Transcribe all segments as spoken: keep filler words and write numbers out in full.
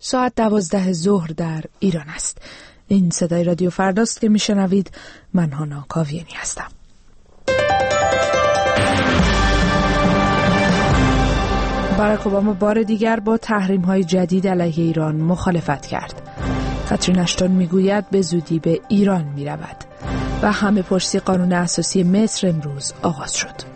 ساعت دوازده ظهر در ایران است. این صدای رادیو فرداست که میشنوید. من هانا کاویانی هستم. باراک اوباما بار دیگر با تحریم‌های جدید علیه ایران مخالفت کرد. کاترین اشتون میگوید به زودی به ایران میرود و همه پرسی قانون اساسی مصر امروز آغاز شد.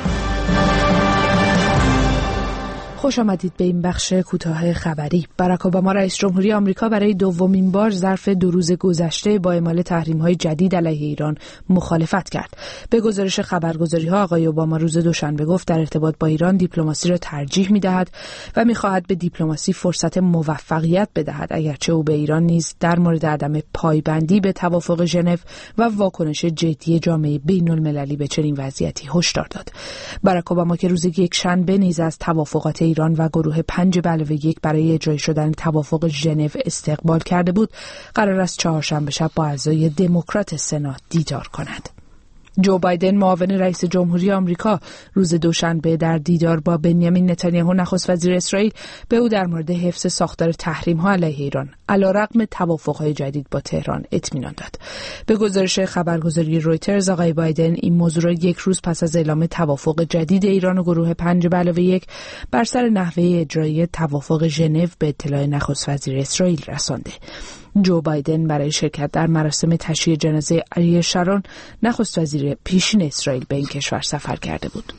خوش آمدید به این بخش کوتاه خبری. باراک اوباما رئیس جمهوری آمریکا برای دومین بار ظرف دو روز گذشته با اعمال تحریم‌های جدید علیه ایران مخالفت کرد. به گزارش خبرگزاری‌ها آقای اوباما روز دوشنبه گفت در ارتباط با ایران دیپلماسی را ترجیح می‌دهد و می‌خواهد به دیپلماسی فرصت موفقیت بدهد، اگرچه او به ایران نیز در مورد عدم پایبندی به توافق ژنو و واکنش جدی جامعه بین‌المللی به چنین وضعیتی هشدار داد. باراک اوباما که روز یکشنبه نیز از توافقات ایران و گروه پنج به علاوه یک برای اجرای شدن توافق ژنو استقبال کرده بود، قرار است چهارشنبه شب با اعضای دموکرات سنا دیدار کند. جو بایدن معاون رئیس جمهوری آمریکا روز دوشنبه در دیدار با بنیامین نتانیاهو نخست وزیر اسرائیل به او در مورد حفظ ساختار تحریم‌ها علیه ایران علیرغم توافق‌های جدید با تهران اطمینان داد. به گزارش خبرگزاری رویترز آقای بایدن این موضوع را یک روز پس از اعلام توافق جدید ایران و گروه پنج به علاوه یک بر سر نحوه اجرای توافق ژنو به اطلاع نخست وزیر اسرائیل رسانده. جو بایدن برای شرکت در مراسم تشییع جنازه اریل شارون نخست وزیر پیشین اسرائیل به این کشور سفر کرده بود.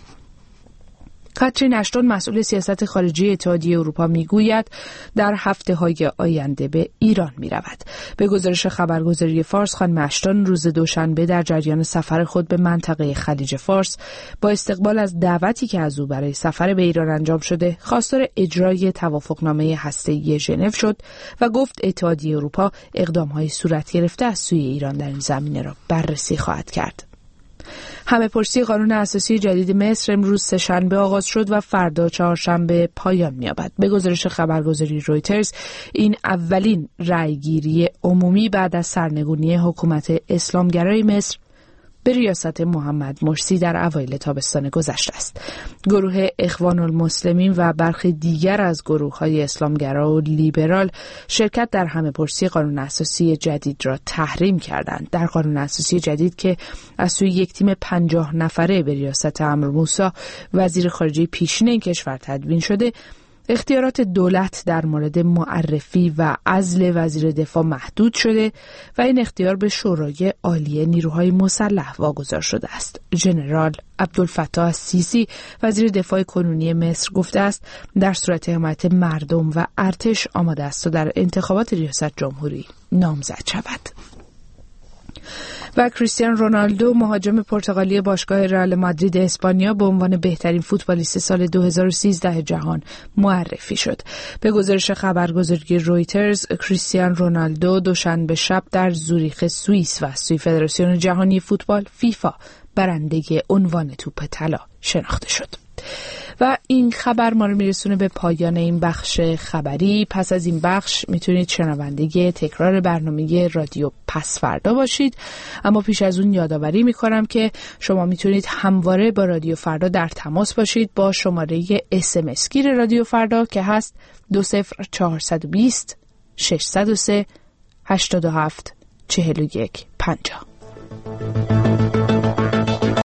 کاترین اشتون مسئول سیاست خارجی اتحادیه اروپا میگوید در هفته‌های آینده به ایران می‌رود. به گزارش خبرگزاری فارس خانم اشتون روز دوشنبه در جریان سفر خود به منطقه خلیج فارس با استقبال از دعوتی که از او برای سفر به ایران انجام شده خواستار اجرای توافقنامه هسته‌ای ژنو شد و گفت اتحادیه اروپا اقدام‌های صورت گرفته از سوی ایران در این زمینه را بررسی خواهد کرد. همه پرسی قانون اساسی جدید مصر امروز سه‌شنبه آغاز شد و فردا چهارشنبه پایان می‌یابد. به گزارش خبرگزاری رویترز این اولین رأیگیری عمومی بعد از سرنگونی حکومت اسلامگرای مصر به ریاست محمد مرسی در اوایل تابستان گذشته است. گروه اخوان المسلمین و برخی دیگر از گروه‌های اسلامگرا و لیبرال شرکت در همه پرسی قانون اساسی جدید را تحریم کردند. در قانون اساسی جدید که از سوی یک تیم پنجاه نفره به ریاست عمرو موسی وزیر خارجه پیشین این کشور تدوین شده، اختیارات دولت در مورد معرفی و عزل وزیر دفاع محدود شده و این اختیار به شورای عالی نیروهای مسلح واگذار شده است. ژنرال عبدالفتاح السیسی وزیر دفاع کنونی مصر گفته است در صورت حمایت مردم و ارتش آماده است تا در انتخابات ریاست جمهوری نامزد شود. و کریستیانو رونالدو مهاجم پرتغالی باشگاه رئال مادرید اسپانیا به عنوان بهترین فوتبالیست سال دو هزار و سیزده جهان معرفی شد. به گزارش خبرگزاری رویترز کریستیانو رونالدو دوشنبه شب در زوریخ سوئیس و از سوی فدراسیون جهانی فوتبال فیفا برنده عنوان توپ طلا شناخته شد. و این خبر ما رو میرسونه به پایان این بخش خبری. پس از این بخش میتونید شنونده تکرار برنامه رادیو پس فردا باشید، اما پیش از اون یادآوری میکنم که شما میتونید همواره با رادیو فردا در تماس باشید با شماره اس ام اس گیر رادیو فردا که هست دو صفر چهارصد و بیست ششصد و سه هشتاد و هفت چهل و یک پنجاه.